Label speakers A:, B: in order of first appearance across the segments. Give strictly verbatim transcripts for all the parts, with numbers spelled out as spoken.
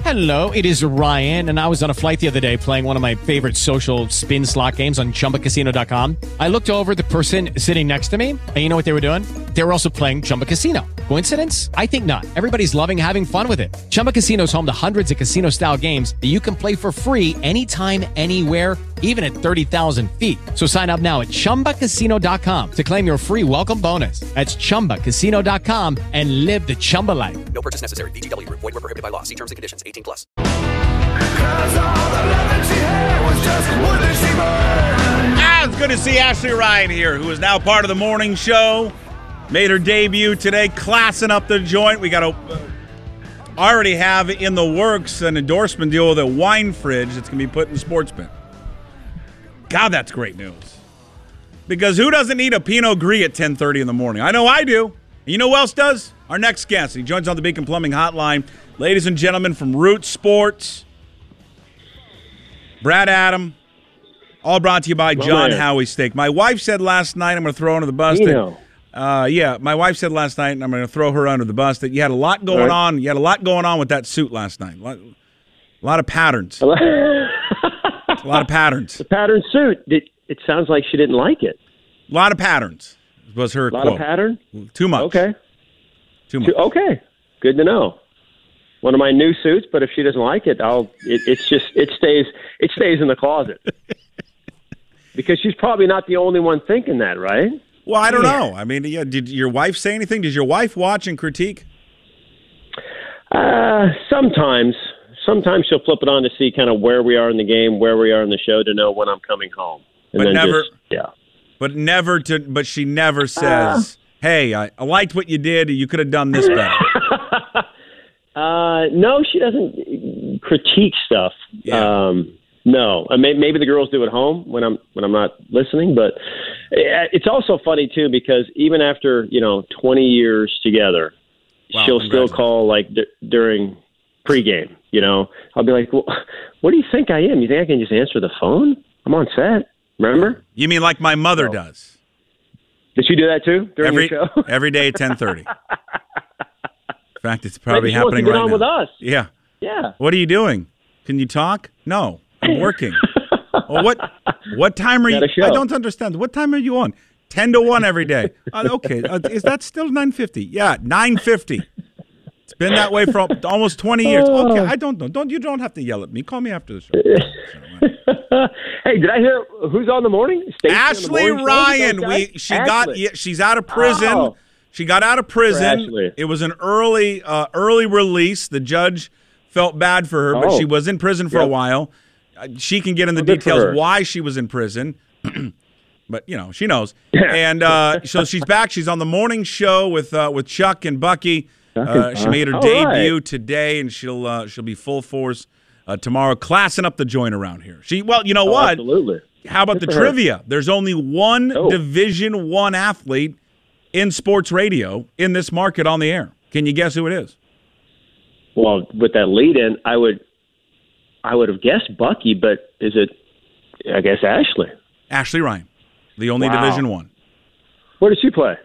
A: Hello, it is Ryan, and I was on a flight the other day playing one of my favorite social spin slot games on Chumba Casino dot com. I looked over at the person sitting next to me, and you know what they were doing? They were also playing Chumba Casino. Coincidence? I think not. Everybody's loving having fun with it. Chumba Casino is home to hundreds of casino-style games that you can play for free anytime, anywhere, even at thirty thousand feet. So sign up now at Chumba Casino dot com to claim your free welcome bonus. That's Chumba Casino dot com and live the Chumba life.
B: No purchase necessary. V G W. Void where prohibited by law. See terms and conditions. eighteen plus.
C: Ah, it's good to see Ashley Ryan here, who is now part of the morning show. Made her debut today, classing up the joint. We got to uh, already have in the works an endorsement deal with a wine fridge that's going to be put in Sportsman. God, that's great news. Because who doesn't need a Pinot Gris at ten thirty in the morning? I know I do. You know who else does? Our next guest. He joins on the Beacon Plumbing Hotline. Ladies and gentlemen, from Root Sports, Brad Adam, all brought to you by John
D: man.
C: Howie Steak. My wife said last night, I'm going to throw under the bus.
D: You
C: that,
D: know.
C: uh, yeah, my wife said last night, and I'm going to throw her under the bus, that you had a lot going
D: Right.
C: on. You had a lot going on with that suit last night. A lot, a lot of patterns.
D: the
C: A lot of patterns.
D: pattern suit. It, it sounds like she didn't like it.
C: A lot of patterns was her
D: A lot
C: quote.
D: of pattern?
C: Too much.
D: Okay.
C: Too much.
D: Okay. Good to know. One of my new suits, but if she doesn't like it, I'll. It, it's just it stays it stays in the closet. Because she's probably not the only one thinking that, right?
C: Well, I don't know. I mean, yeah, did your wife say anything? Did your wife watch and critique?
D: Uh, sometimes. Sometimes she'll flip it on to see kind of where we are in the game, where we are in the show, to know when I'm coming home. And
C: But
D: then
C: never-
D: just, yeah.
C: But never to. But she never says, "Hey, I, I liked what you did. You could have done this better."
D: Uh, no, she doesn't critique stuff.
C: Yeah.
D: Um, no, I may, maybe the girls do at home when I'm when I'm not listening. But it's also funny too, because even after you know twenty years together,
C: Wow,
D: she'll still
C: congratulations.
D: call like d- during pregame. You know, I'll be like, "Well, what do you think I am? You think I can just answer the phone? I'm on set. Remember?
C: You mean like my mother does?
D: Did she do that too during
C: Every
D: your show?
C: every day at ten thirty. In fact, it's probably
D: Maybe she wants to
C: happening
D: get
C: right
D: on
C: now.
D: with us.
C: Yeah.
D: Yeah.
C: What are you doing? Can you talk? No, I'm working. Well, what what time are you?
D: Got a show.
C: I don't understand. What time are you on? Ten to one every day. Uh, okay, uh, is that still nine fifty? Yeah, nine fifty. It's been that way for almost twenty years. Okay, I don't know. Don't you don't have to yell at me. Call me after the show.
D: Hey, did I hear who's on the morning? Stacey on the
C: Ashley
D: morning show?
C: Ryan.
D: Okay.
C: We she got
D: Ashley.
C: yeah, she's out of prison.
D: Oh.
C: She got out of prison.
D: Ashley.
C: It was an early uh, early release. The judge felt bad for her, but
D: Oh.
C: she was in prison for a
D: Yep.
C: while. Uh, She can get in the
D: Well, good for
C: details
D: her.
C: why she was in prison. But you know she knows, and uh, so she's back. She's on the morning show with uh, with Chuck and Bucky. Uh, she made her
D: All
C: debut
D: right.
C: today, and she'll uh, she'll be full force uh, tomorrow, classing up the joint around here. She well, you know
D: Oh,
C: what?
D: Absolutely.
C: How about
D: Good
C: the
D: for her.
C: trivia? There's only one
D: Oh.
C: Division One athlete in sports radio in this market on the air. Can you guess who it is?
D: Well, with that lead in, I would I would have guessed Bucky, but is it? I guess Ashley.
C: Ashley Ryan, the only
D: Wow.
C: Division One.
D: Where did she play?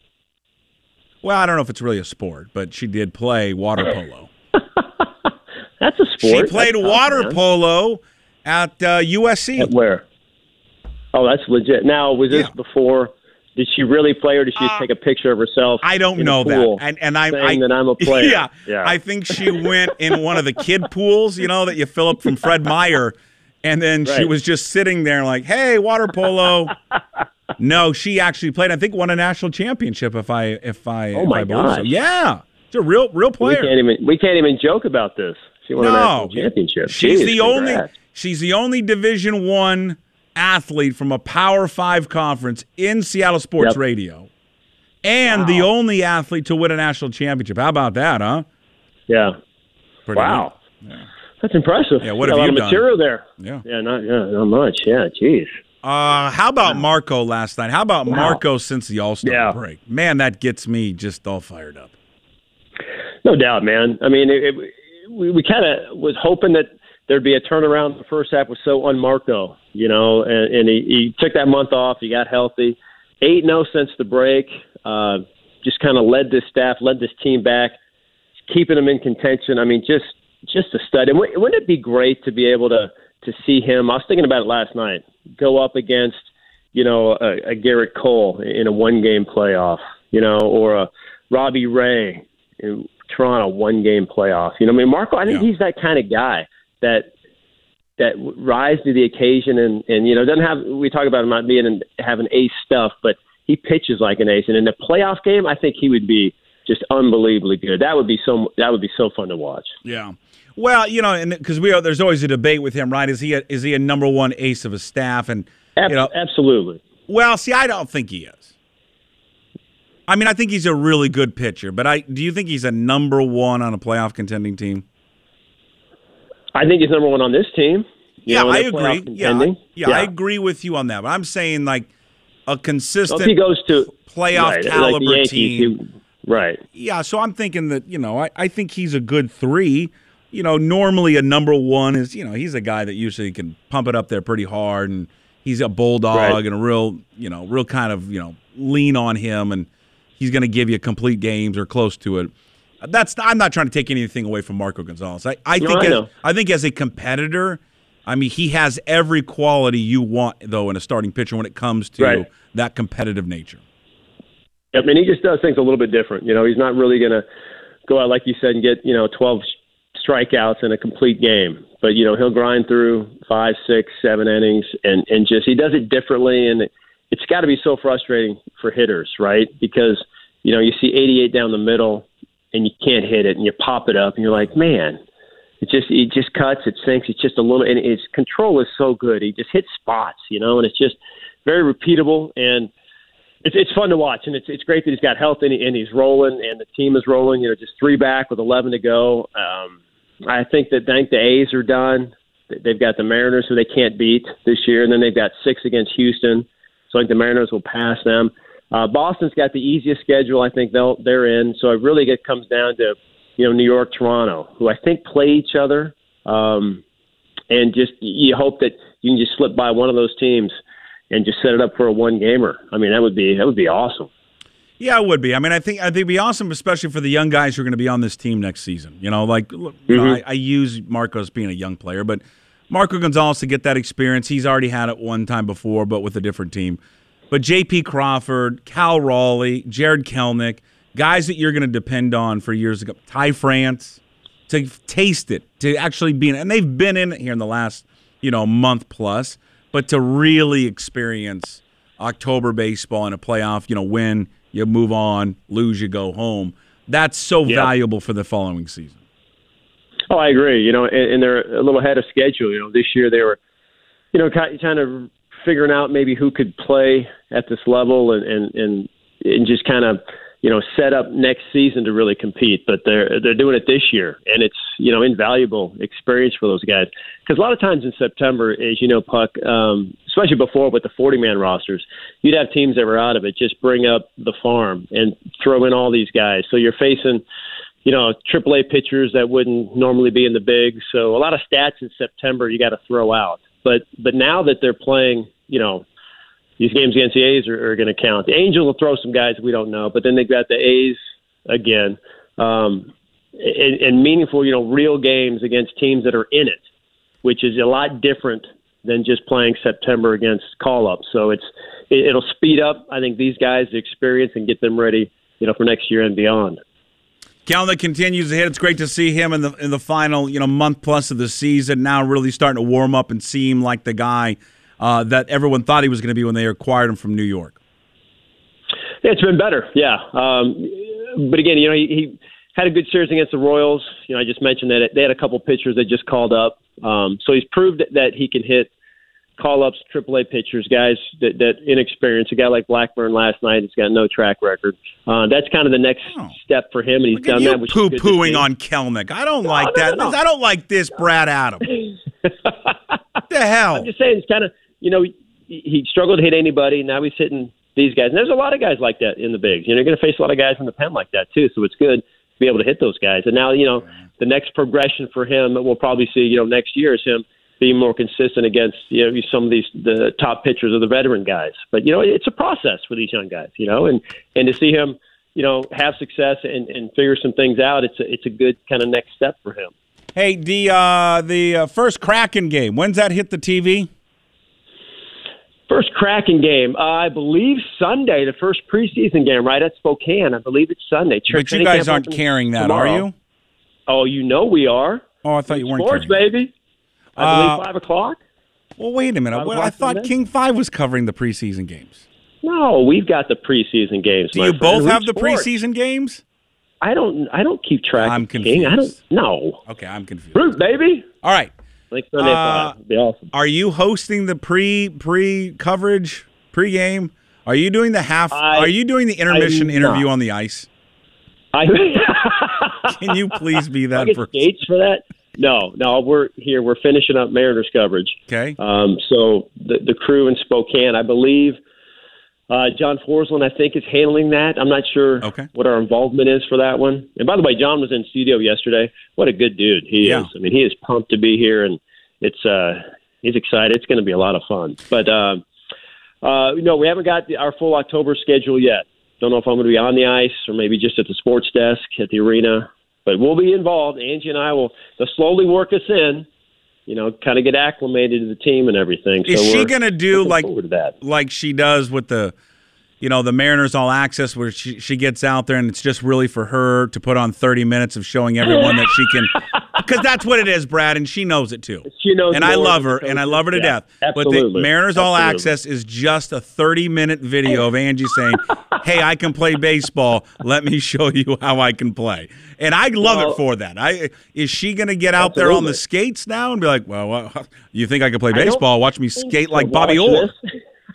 C: Well, I don't know if it's really a sport, but she did play water polo.
D: That's a sport.
C: She played
D: That's tough,
C: water
D: man.
C: polo at uh, U S C.
D: At where? Oh, that's legit. Now, was this
C: Yeah.
D: before? Did she really play, or did she just
C: Uh,
D: take a picture of herself?
C: I don't
D: in
C: know
D: the pool
C: that, and and I,
D: saying
C: I
D: that I'm a player?
C: Yeah,
D: Yeah.
C: I think she went in one of the kid pools, you know, that you fill up from Fred Meyer, and then she
D: Right.
C: was just sitting there like, "Hey, water polo." No, she actually played. I think won a national championship. If I if I
D: Oh,
C: if
D: my
C: I believe so.
D: gosh.
C: Yeah, she's a real real
D: We
C: player.
D: can't even we can't even joke about this. She won a
C: No,
D: national championship.
C: she's
D: Jeez,
C: the only
D: congrats.
C: she's the only Division One athlete from a Power Five conference in Seattle sports
D: Yep.
C: radio, and the
D: Wow.
C: only athlete to win a national championship. How about that, huh?
D: Yeah.
C: Pretty
D: Wow.
C: neat.
D: That's impressive.
C: Yeah, what
D: Got
C: have
D: a lot
C: you
D: of
C: done?
D: material there.
C: Yeah.
D: Yeah, not yeah, not much. Yeah, jeez.
C: Uh, how about Marco last night? How about
D: Wow.
C: Marco since the All-Star
D: Yeah.
C: break? Man, that gets me just all fired up.
D: No doubt, man. I mean, it, it, we, we kind of was hoping that there'd be a turnaround. The first half was so un-Marco, you know, and, and he, he took that month off. He got healthy. eight and oh since the break. Uh, just kind of led this staff, led this team back, keeping them in contention. I mean, just just a stud. And w- wouldn't it be great to be able to to see him? I was thinking about it last night. Go up against, you know, a, a Garrett Cole in a one-game playoff, you know, or a Robbie Ray in Toronto one-game playoff. You know, I mean, Marco, I think
C: yeah.
D: he's that kind of guy that that rise to the occasion and, and, you know, doesn't have, we talk about him not being and having ace stuff, but he pitches like an ace. And in the playoff game, I think he would be just unbelievably good. That would be so, that would be so fun to watch.
C: Yeah. Well, you know, and because we are, there's always a debate with him, right? Is he a, is he a number one ace of his staff? And,
D: Ab-
C: you know,
D: absolutely.
C: Well, see, I don't think he is. I mean, I think he's a really good pitcher, but I do you think he's a number one on a playoff contending team?
D: I think he's number one on this team. You
C: Yeah,
D: know,
C: I
D: they're
C: agree.
D: playoff
C: Yeah, I,
D: contending.
C: yeah, I agree with you on that. But I'm saying like a consistent
D: Well, if he goes to
C: playoff
D: right,
C: caliber
D: like the Yankees,
C: team.
D: he- right.
C: Yeah, so I'm thinking that, you know, I, I think he's a good three. You know, normally a number one is, you know, he's a guy that usually can pump it up there pretty hard, and he's a bulldog
D: Right.
C: and a real, you know, real kind of, you know, lean on him, and he's going to give you complete games or close to it. That's I'm not trying to take anything away from Marco Gonzalez. I, I
D: No,
C: think
D: I
C: as,
D: know.
C: I think as a competitor, I mean, he has every quality you want, though, in a starting pitcher when it comes to
D: Right.
C: that competitive nature.
D: I mean, he just does things a little bit different. You know, he's not really going to go out, like you said, and get, you know, twelve strikeouts in a complete game. But, you know, he'll grind through five, six, seven innings and, and just he does it differently. And it, it's got to be so frustrating for hitters, right? Because, you know, you see eighty-eight down the middle and you can't hit it and you pop it up and you're like, man, it just it just cuts, it sinks, it's just a little, and his control is so good. He just hits spots, you know, and it's just very repeatable, and it's it's fun to watch, and it's it's great that he's got health and, he, and he's rolling, and the team is rolling. You know, just three back with eleven to go. Um, I think that I think the A's are done. They've got the Mariners, who they can't beat this year, and then they've got six against Houston. So I think the Mariners will pass them. Uh, Boston's got the easiest schedule. I think they'll they're in. So it really it comes down to, you know, New York, Toronto, who I think play each other, um, and just you hope that you can just slip by one of those teams and just set it up for a one gamer. I mean, that would be that would be awesome.
C: Yeah, it would be. I mean, I think I think it'd be awesome, especially for the young guys who are going to be on this team next season. You know, like look, you know,
D: Mm-hmm.
C: I, I use Marco as being a young player, but Marco Gonzalez to get that experience, he's already had it one time before, but with a different team. But J P. Crawford, Cal Raleigh, Jared Kelnick, guys that you're going to depend on for years ago. Ty France, to taste it, to actually be in it. And they've been in it here in the last, you know, month plus, but to really experience October baseball in a playoff, you know, win, you move on, lose, you go home. That's so
D: Yep.
C: valuable for the following season.
D: Oh, I agree. You know, and, and they're a little ahead of schedule. You know, this year they were, you know, kind kind of figuring out maybe who could play at this level and and and, and just kind of, you know, set up next season to really compete. But they're they're doing it this year, and it's, you know, invaluable experience for those guys. Because a lot of times in September, as you know, Puck, um, especially before with the forty-man rosters, you'd have teams that were out of it just bring up the farm and throw in all these guys. So you're facing, you know, triple A pitchers that wouldn't normally be in the bigs. So a lot of stats in September you got to throw out. But but now that they're playing, you know, these games against the A's are, are going to count. The Angels will throw some guys we don't know, but then they've got the A's again, um, and, and meaningful, you know, real games against teams that are in it, which is a lot different than just playing September against call-ups. So it's it, it'll speed up, I think, these guys' experience and get them ready, you know, for next year and beyond.
C: Kelnick continues to hit. It's great to see him in the in the final, you know, month plus of the season. Now really starting to warm up and seem like the guy uh, that everyone thought he was going to be when they acquired him from New York.
D: Yeah, it's been better, yeah. Um, but again, you know, he, he had a good series against the Royals. You know, I just mentioned that they had a couple pitchers that just called up. Um, so he's proved that he can hit call-ups, triple A pitchers, guys that, that inexperienced. A guy like Blackburn last night has got no track record. Uh, that's kind of the next
C: Oh.
D: step for him, and he's
C: Look
D: done
C: at you
D: that. Which is good to
C: poo-pooing
D: see.
C: on Kelnick. I don't like
D: no,
C: that.
D: no, no.
C: I don't like this, Brad Adams. What the hell?
D: I'm just saying, it's kind of, you know, he, he struggled to hit anybody. Now he's hitting these guys. And there's a lot of guys like that in the bigs. You know, you're going to face a lot of guys in the pen like that, too. So it's good to be able to hit those guys. And now, you know, the next progression for him that we'll probably see, you know, next year is him being more consistent against, you know, some of these the top pitchers or the veteran guys. But, you know, it's a process for these young guys, you know, and, and to see him, you know, have success and, and figure some things out, it's a, it's a good kind of next step for him.
C: Hey, the uh, the uh, first Kraken game, when's that hit the T V?
D: First Kraken game, uh, I believe Sunday, the first preseason game, right at Spokane. I believe it's Sunday.
C: But you guys aren't carrying that,
D: tomorrow.
C: are you?
D: Oh, you know we are.
C: Oh, I thought you weren't
D: Sports,
C: carrying
D: baby. I
C: Uh,
D: believe five o'clock.
C: Well, wait a minute.
D: Five
C: Well, I
D: o'clock
C: thought
D: Sunday?
C: King five was covering the preseason games.
D: No, we've got the preseason games.
C: Do
D: my
C: you
D: friend.
C: both
D: Root
C: have the
D: Sports.
C: preseason games?
D: I don't. I don't keep track.
C: I'm
D: of King. I don't.
C: confused.
D: No.
C: Okay, I'm confused.
D: Root, baby.
C: All right.
D: Like Sunday
C: Uh,
D: at five. It'd be awesome.
C: Are you hosting the pre pre coverage pregame? Are you doing the half?
D: I-
C: are you doing the intermission
D: I'm
C: interview
D: not.
C: on the ice?
D: I,
C: Can you please be
D: I
C: that
D: get
C: person?
D: skates for that. No, no, we're here. We're finishing up Mariners coverage.
C: Okay.
D: Um, so the the crew in Spokane, I believe, uh, John Forsland, I think, is handling that. I'm not sure
C: Okay.
D: what our involvement is for that one. And by the way, John was in studio yesterday. What a good dude he
C: Yeah.
D: is. I mean, he is pumped to be here, and it's uh, he's excited. It's going to be a lot of fun. But um, uh, no, we haven't got the, our full October schedule yet. Don't know if I'm going to be on the ice or maybe just at the sports desk at the arena. But we'll be involved. Angie and I will they'll slowly work us in, you know, kind of get acclimated to the team and everything.
C: Is
D: so
C: she
D: we're
C: going to do
D: looking
C: like
D: forward to that.
C: like she does with the, you know, the Mariners All Access, where she, she gets out there and it's just really for her to put on thirty minutes of showing everyone that she can, because that's what it is, Brad, and she knows it too.
D: She knows
C: and I
D: more
C: love
D: than
C: her,
D: the
C: and I
D: coaches.
C: love her to
D: Yeah,
C: death. But the
D: absolutely.
C: Mariners All
D: Absolutely.
C: Access is just a thirty-minute video of Angie saying, "Hey, I can play baseball. Let me show you how I can play." And I love
D: Well,
C: it for that. I is she going to get out there on the
D: absolutely.
C: skates now and be like, "Well, well you think I can play
D: I don't
C: baseball? Watch me
D: think
C: skate
D: so.
C: like Bobby
D: Watch
C: Orr."
D: this.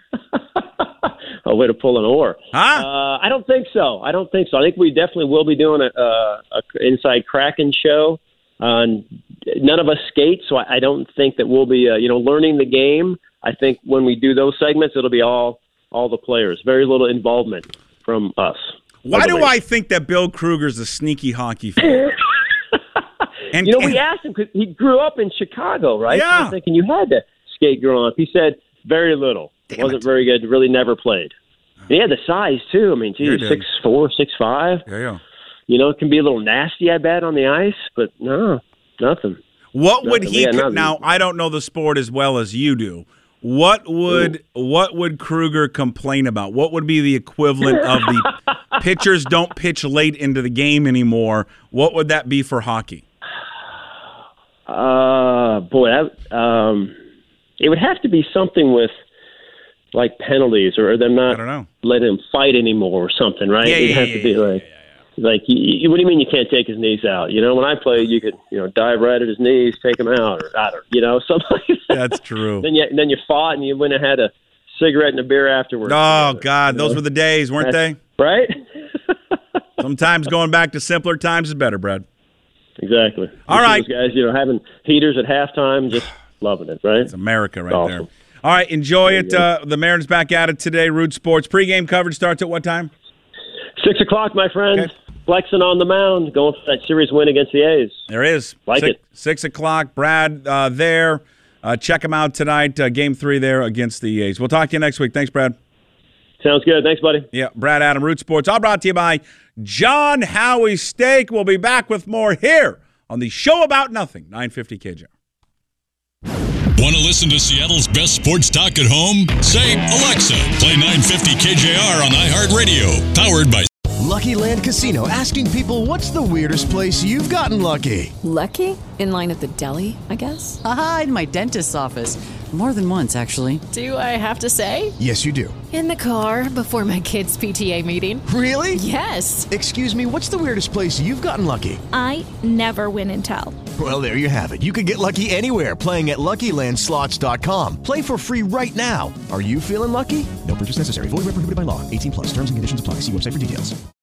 D: A way to pull an oar.
C: Huh?
D: Uh, I don't think so. I don't think so. I think we definitely will be doing a, a, a inside Kraken show. Uh, none of us skate, so I, I don't think that we'll be, uh, you know, learning the game. I think when we do those segments, it'll be all all the players. Very little involvement from us.
C: Why do
D: believe.
C: I think that Bill Kruger's a sneaky hockey fan? And,
D: You know, we
C: and-
D: asked him because he grew up in Chicago, right? So
C: Yeah.
D: I'm thinking you had to skate growing up. He said very little.
C: Damn
D: Wasn't
C: it.
D: very good. Really never played. And he had the size too. I mean,
C: Sure
D: geez,
C: did.
D: six four, six five.
C: yeah, yeah.
D: You know, it can be a little nasty, I bet, on the ice, but no, nothing.
C: What would
D: Nothing.
C: he?
D: Yeah,
C: co-
D: nothing.
C: now I don't know the sport as well as you do. What would what would Kruger complain about? What would be the equivalent of the pitchers don't pitch late into the game anymore? What would that be for hockey?
D: Uh, boy, that, um, it would have to be something with like penalties or them
C: I
D: not
C: don't know.
D: letting him fight anymore or something, right?
C: Yeah,
D: It'd
C: yeah,
D: have
C: yeah,
D: to be
C: yeah,
D: like, like, you, you, what do you mean you can't take his knees out? You know, when I played, you could, you know, dive right at his knees, take him out, or I don't, you know, something like that.
C: That's true.
D: Then you then you fought and you went and had a cigarette and a beer afterwards.
C: Oh
D: together,
C: God,
D: you
C: those
D: know?
C: were the days, weren't they?
D: Right?
C: Sometimes going back to simpler times is better, Brad.
D: Exactly.
C: All
D: You see
C: right.
D: those guys, you know, having heaters at halftime, just loving it, right?
C: It's America right
D: Awesome.
C: there. All right, enjoy
D: There
C: it.
D: you go.
C: Uh, the Mariners back at it today. Root Sports pregame coverage starts at what time?
D: Six o'clock, my friend.
C: Okay.
D: Flexing on the mound, going for that series win against the A's.
C: There is.
D: Like
C: six,
D: it.
C: Six o'clock. Brad uh, there. Uh, check him out tonight. Uh, game three there against the A's. We'll talk to you next week. Thanks, Brad.
D: Sounds good. Thanks, buddy.
C: Yeah, Brad Adam, Root Sports. All brought to you by John Howie Steak. We'll be back with more here on the Show About Nothing, nine fifty K J.
E: Want to listen to Seattle's best sports talk at home? Say, Alexa, play nine fifty K J R on iHeartRadio. Powered by
F: Lucky Land Casino, asking people, what's the weirdest place you've gotten lucky?
G: Lucky? In line at the deli, I guess?
H: Aha, in my dentist's office. More than once, actually.
G: Do I have to say?
F: Yes, you do.
G: In the car before my kids' P T A meeting.
F: Really?
G: Yes.
F: Excuse me, what's the weirdest place you've gotten lucky?
I: I never win and tell.
F: Well, there you have it. You can get lucky anywhere, playing at Lucky Land Slots dot com. Play for free right now. Are you feeling lucky? No purchase necessary. Void where prohibited by law. eighteen plus. Terms and conditions apply. See website for details.